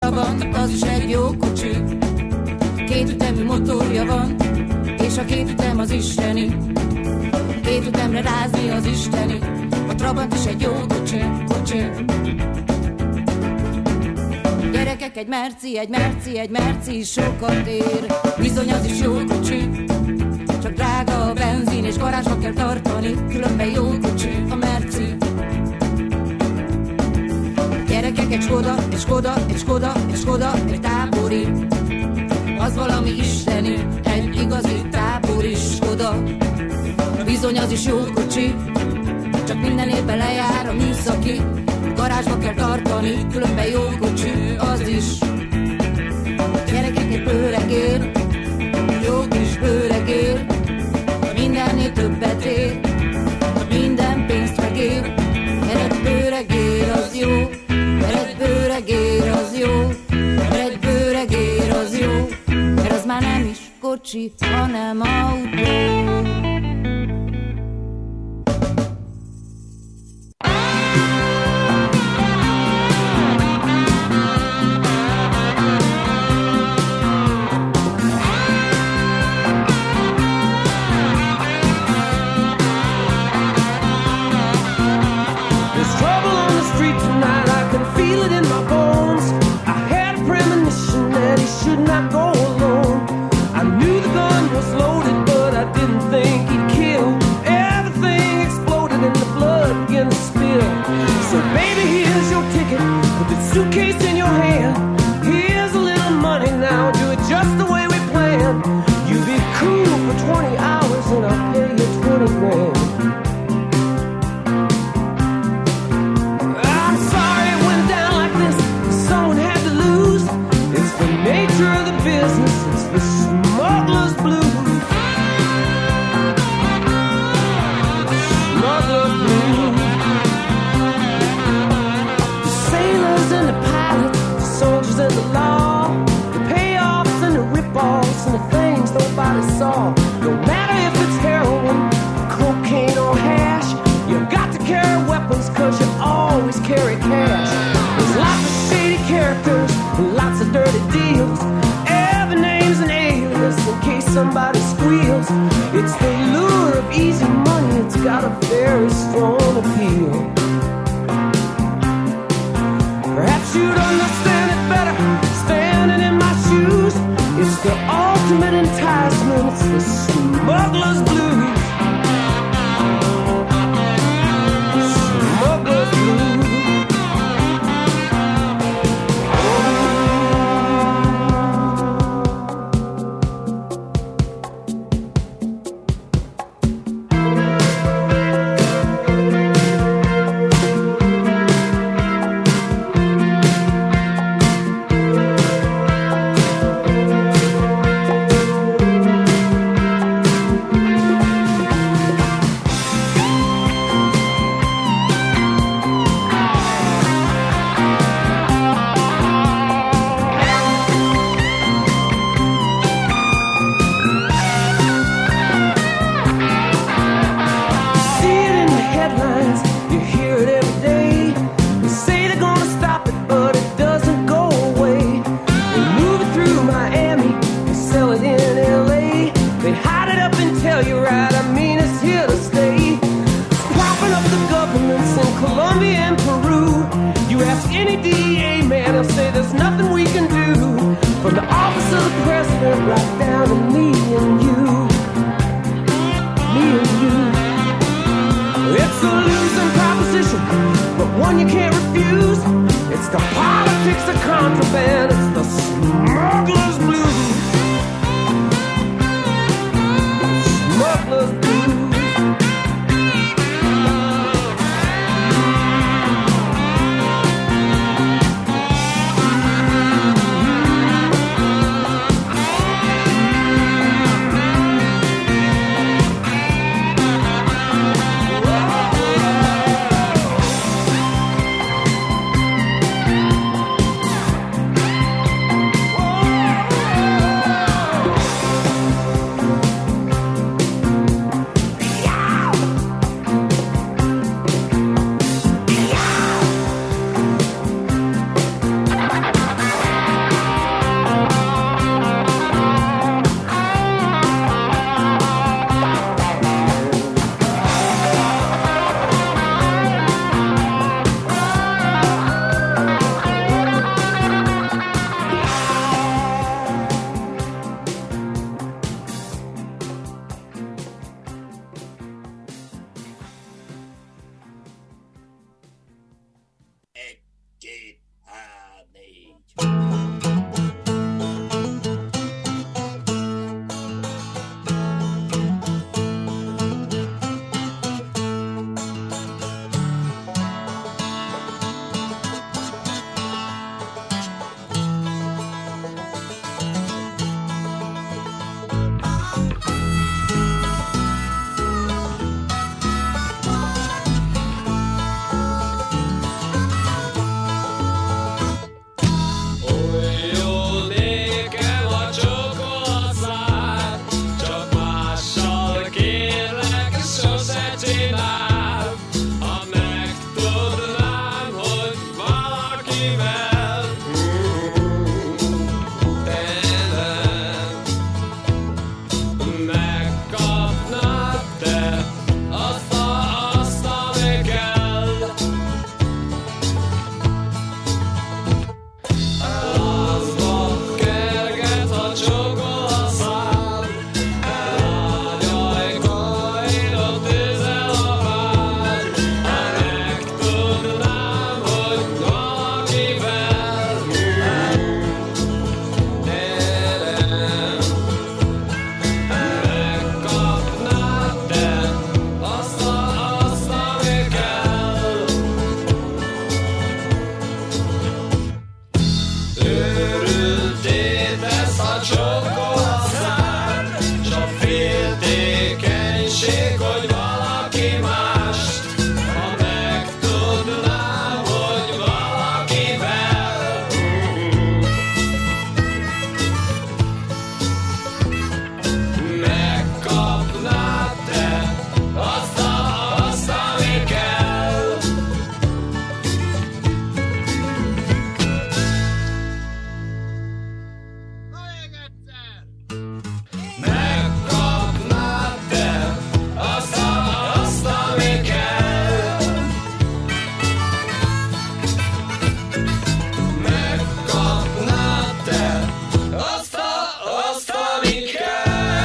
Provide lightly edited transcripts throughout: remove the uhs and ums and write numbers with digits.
motorja van, az is egy jó kocsi. Kétütemű motorja van, és a kétütem az isteni. Kétütemre rázni az isteni. A Trabant is egy jó kocsi, kocsi. Gyerekek, egy merci is sokat ér. Bizony az is jó kocsi. Csak drága a benzin, és garázsba kell tartani. Különben jó kocsi a merci. Gyerekek, egy Skoda, egy tábori. Az valami isteni, egy igazi tábori Skoda. Bizony az is jó kocsi, csak minden évben lejár a műszaki. Garázsba kell tartani, különben jó kocsi az is. Gyerekek, egy bőregér, jó kis bőregér. Mindennél többet ér, minden pénzt megér. Egy bőregér az jó, egy bőregér az jó, egy bőregér az jó. Mert az már nem is kocsi, hanem autó. Suitcase in your hand, here's a little money now, do it just the way we planned. You be cool for 20 hours and I'll pay you 20 grand. I'm sorry it went down like this, someone had to lose. It's the nature of the business, it's the smuggler's blues. Smuggler's blues. Soldiers and the law, the payoffs and the rip-offs and the things nobody saw. No matter if it's heroin, cocaine or hash, you've got to carry weapons cause you always carry cash. There's lots of shady characters, lots of dirty deals. Every name's an alias in case somebody squeals. It's the lure of easy money, it's got a very strong appeal. Perhaps you'd understand it better standing in my shoes. It's the ultimate enticement, it's the smuggler's blues. Smuggler's blues. őrülté tesz a csókolatszár, s a féltékenység, hogy valaki mást, ha megtudná, hogy valakivel. Megkapnád te azt, ami kell. Megkapnád te azt, ami kell. Megkapnád te azt, ami kell.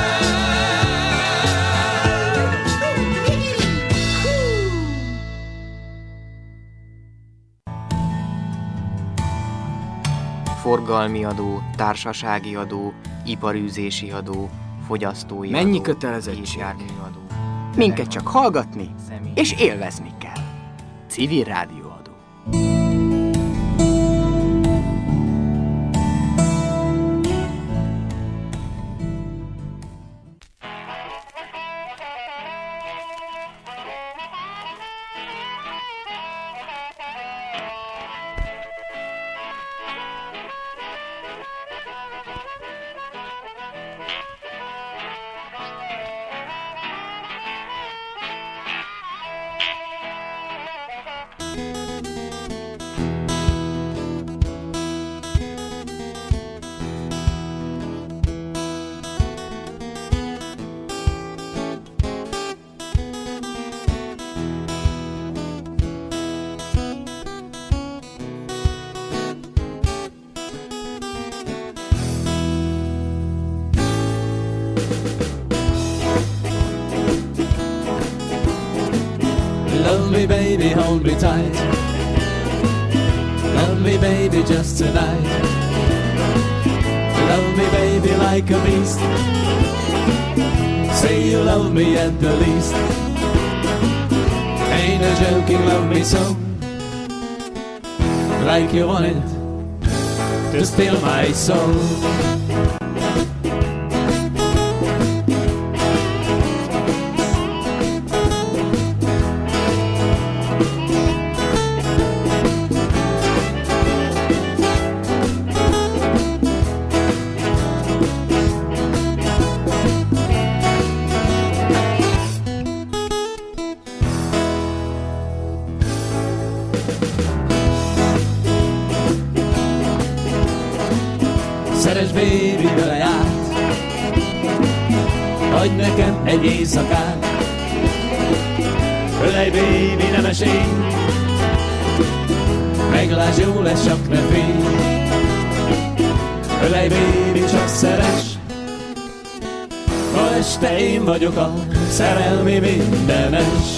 Forgalmi adó, társasági adó, iparűzési adó, fogyasztói Mennyi adó, kötelezettség? és járműadó. Minket csak hallgatni Személy- és élvezni kell. Civil rádióadó. Love me baby, hold me tight. Love me baby just tonight. Love me baby like a beast. Say you love me at the least. Ain't no joking, love me so. Like you wanted to steal my soul. Szeres baby vele át, adj nekem egy éjszakát. Ölej baby, nem esély, meglásd, jó lesz, csak ne félj. Ölej baby, csak szeres, ma este én vagyok a szerelmi mindenes.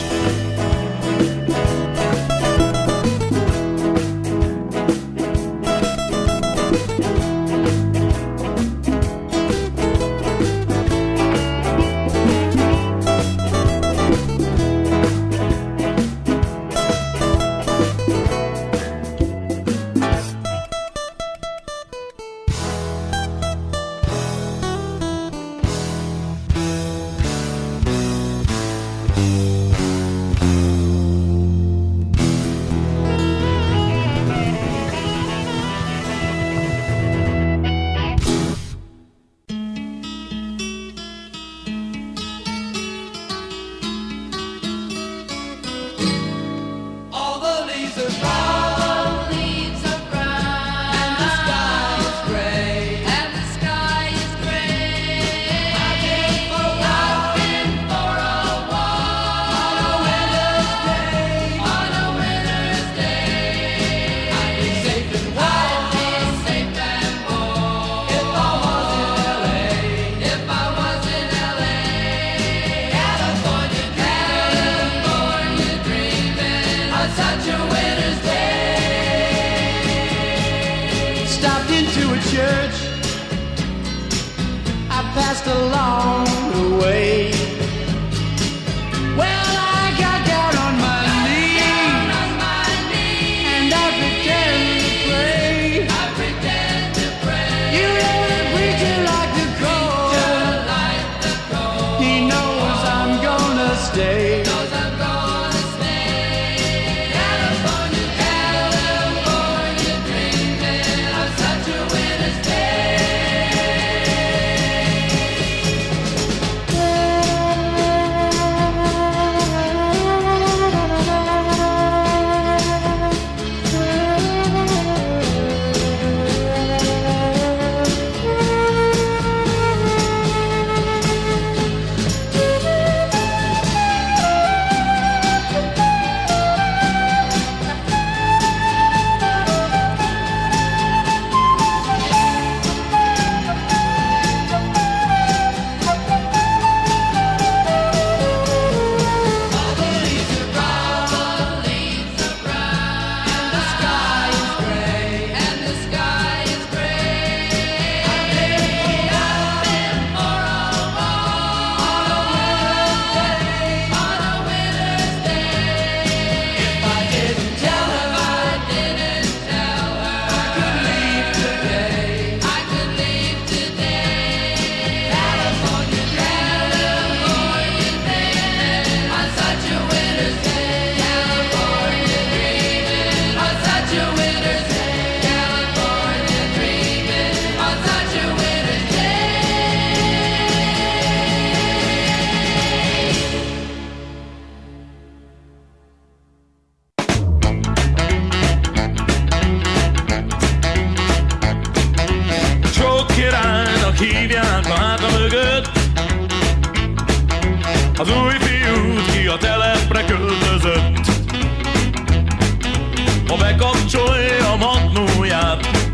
church I passed along the way. Well, I got down on my knees and I pretend to pray.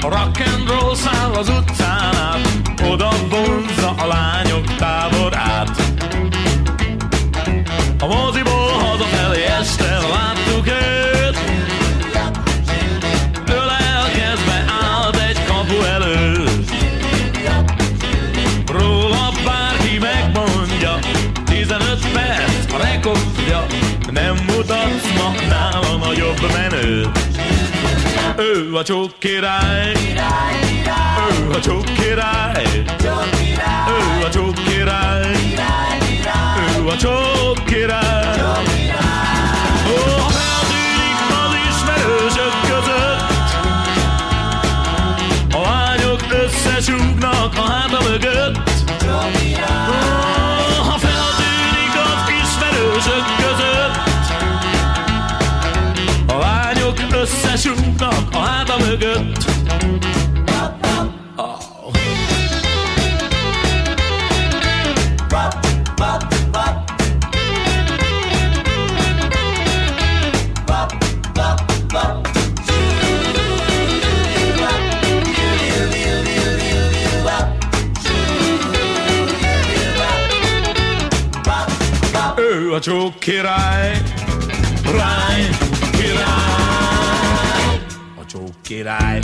rock and roll száll az utcán át, oda vonzza a lányok táborát. A moziból hazafelé este láttuk őt, ölelkezve állt egy kapu előtt. Róla bárki megmondja, 15 perc a rekordja, nem mutatsz ma nála nagyobb menőt. Ő a csók király, ő a csók király, ő a csók király, ő a csók király. Ó, ha feltűnik az ismerősök között, a lányok összesúgnak a háta mögött. Ó, ha feltűnik az ismerősök között, a lányok összesúgnak a háta mögött. Ő a csók király, rány, király, a csók király.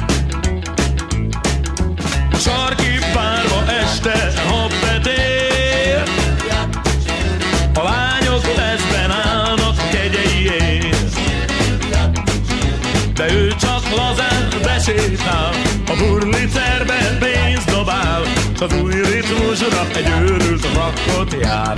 A sarki bárba este, ha betér, a lányok teszben állnak kegyeiért. De ő csak lazán besétál, a burlicerben pénzt dobál, s az új ritmusra egy őrült rakkot jár.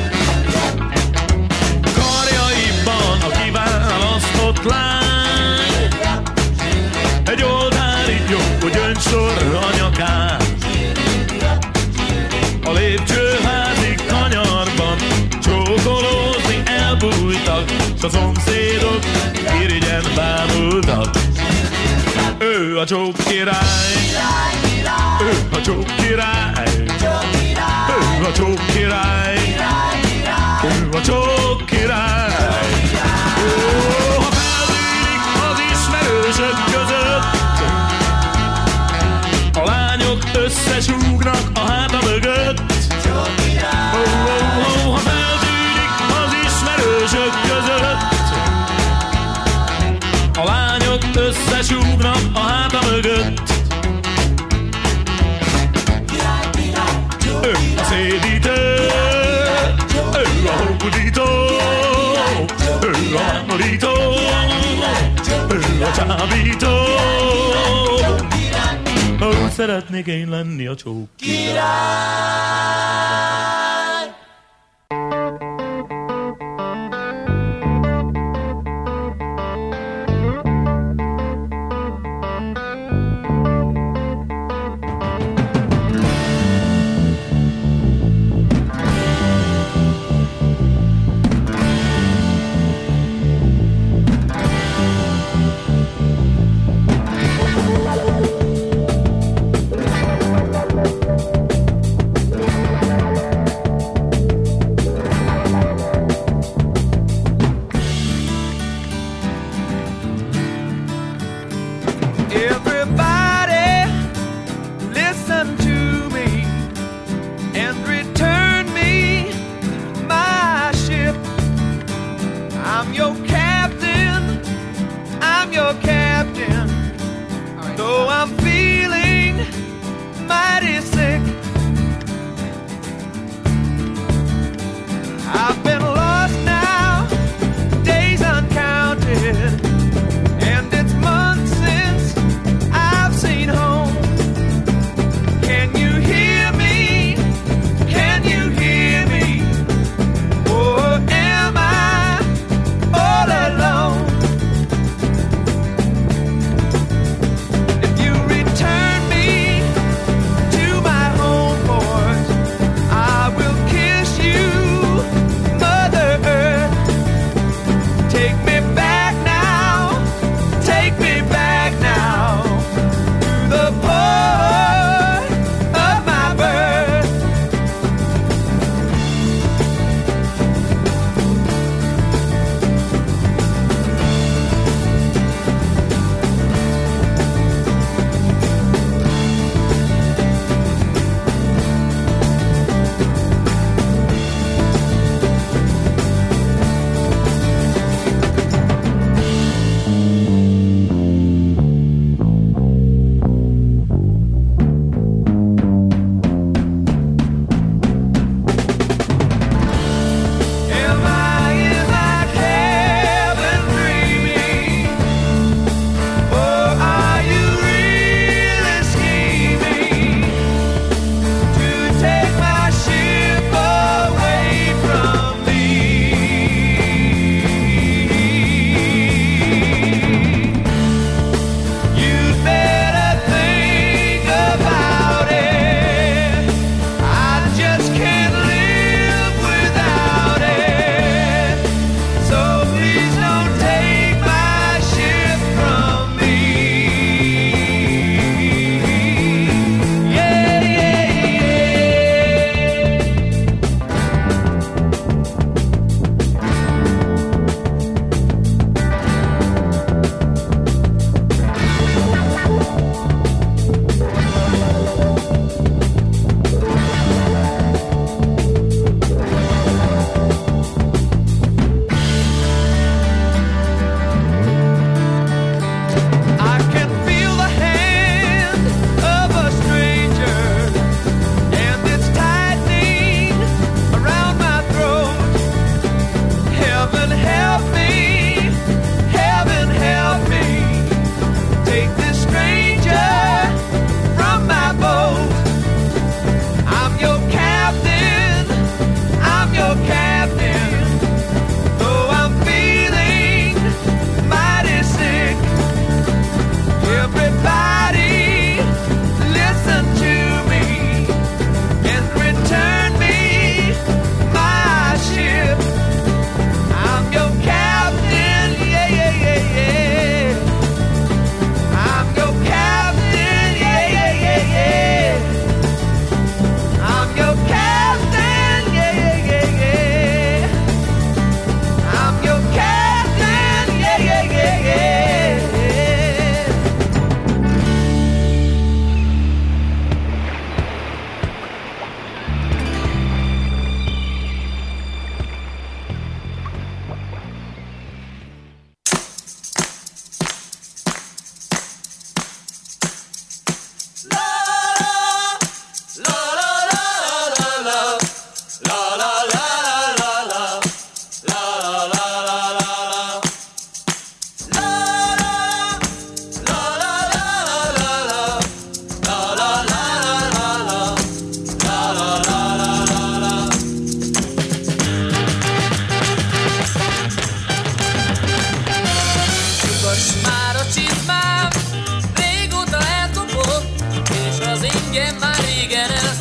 Karjaiban a kiválasztott lány, egy oltári jó gyöngysor a nyakán. A lépcsőházi kanyarban csókolózni elbújtak, s a szomszédok irigyen bámultak. Ő a csók király, ő a csók király, ő a csók király, ő a csók király. Ó, ha feltűnik az ismerősök között, a lányok összesúgnak a háta mögött. Ó, ha feltűnik az ismerősök között, a lányok összesúgnak a háta mögött. Ő a szédítő, ő a hódító, ő a mámorító, ő a csábító. Úgy szeretnék én lenni a csók király.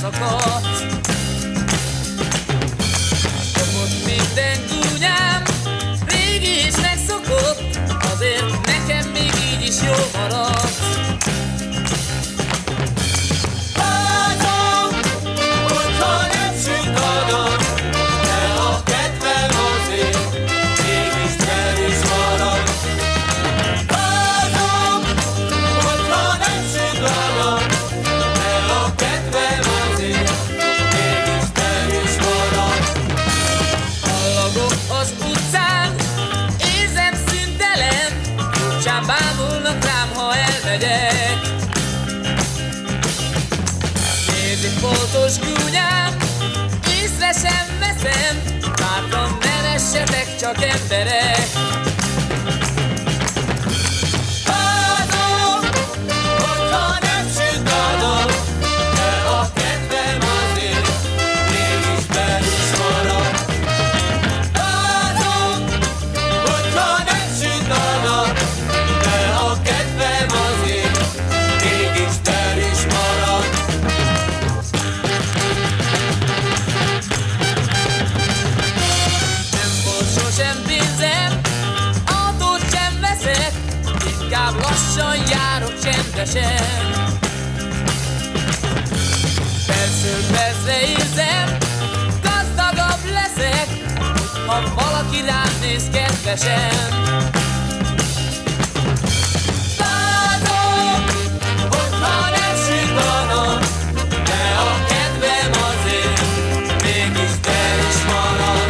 leszakadt. Kapott minden gúnyám, régi és megszokott, azért nekem még így is jó maradt. Foltos gúnyám, észre sem veszem, bátran ne vessetek, csak emberek. Adom, hogyha nem süt a nap, de a kedvem azért mégis benn is marad. Adom, hogyha nem süt a nap, de a kedvem azért mégis benn is marad. Lassan járok csendesen, percről percre érzem, gazdagabb leszek, ha valaki rám néz kedvesen. Látom, hogyha nem süt a nap, de a kedvem azért mégis benn is marad.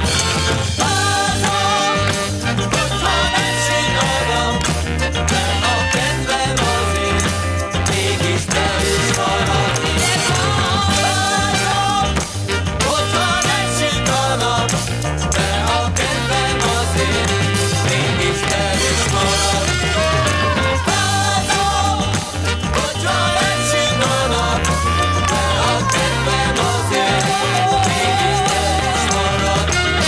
Látom, hogyha nem süt a nap, de a kedvem azért mégis benn is marad. Látom, hogyha nem süt a nap, de a kedvem azért mégis benn is marad. Látom, hogyha nem süt a nap, de a kedvem azért mégis benn is marad.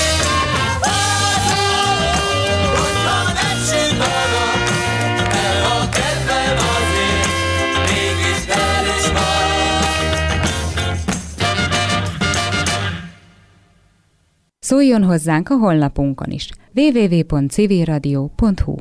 Látom, hogyha nem süt a nap, de a kedvem azért mégis benn is marad. Szóljon hozzánk a honlapunkon is. www.civilradio.hu.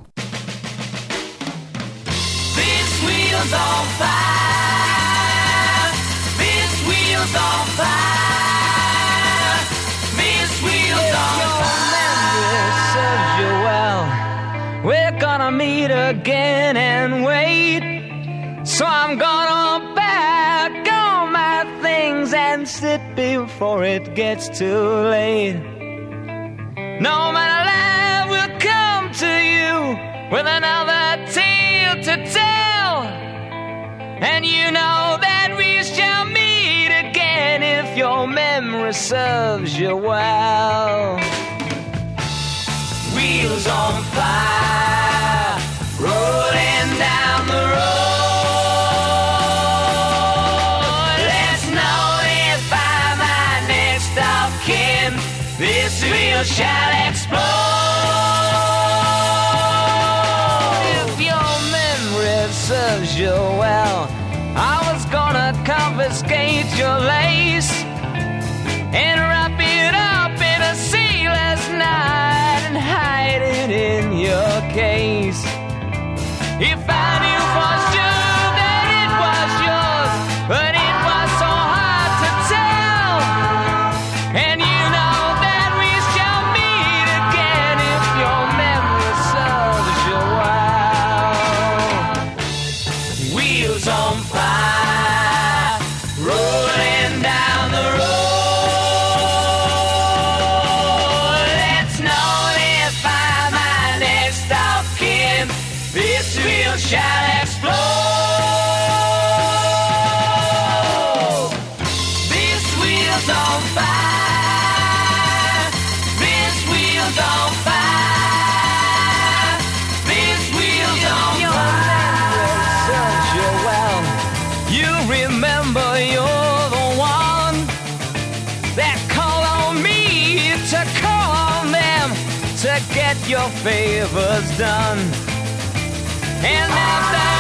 This wheel's on fire. This wheel's on fire. This wheel's on fire. Serves you well. We're gonna meet again and wait. So I'm gonna pack all my things and sit before it gets too late. No matter life will come to you with another tale to tell. And you know that we shall meet again if your memory serves you well. Wheels on fire, rolling down the road. Let's notify my next of kin. This wheel shall explode. If your memory serves you well, I was gonna confiscate your lace and wrap it up in a sailor's knot and hide it in your case. If I knew for sure that it was yours, but it was so hard to tell. And you know that we shall meet again if your memory serves you well. Wheels on fire, rolling down the road. Let's notify my next of kin. This wheel shall explode. This wheel's on fire. This wheel's on fire. This wheel's on fire. Serves you well. You remember you're the one that called on me to call on them to get your favors done. And after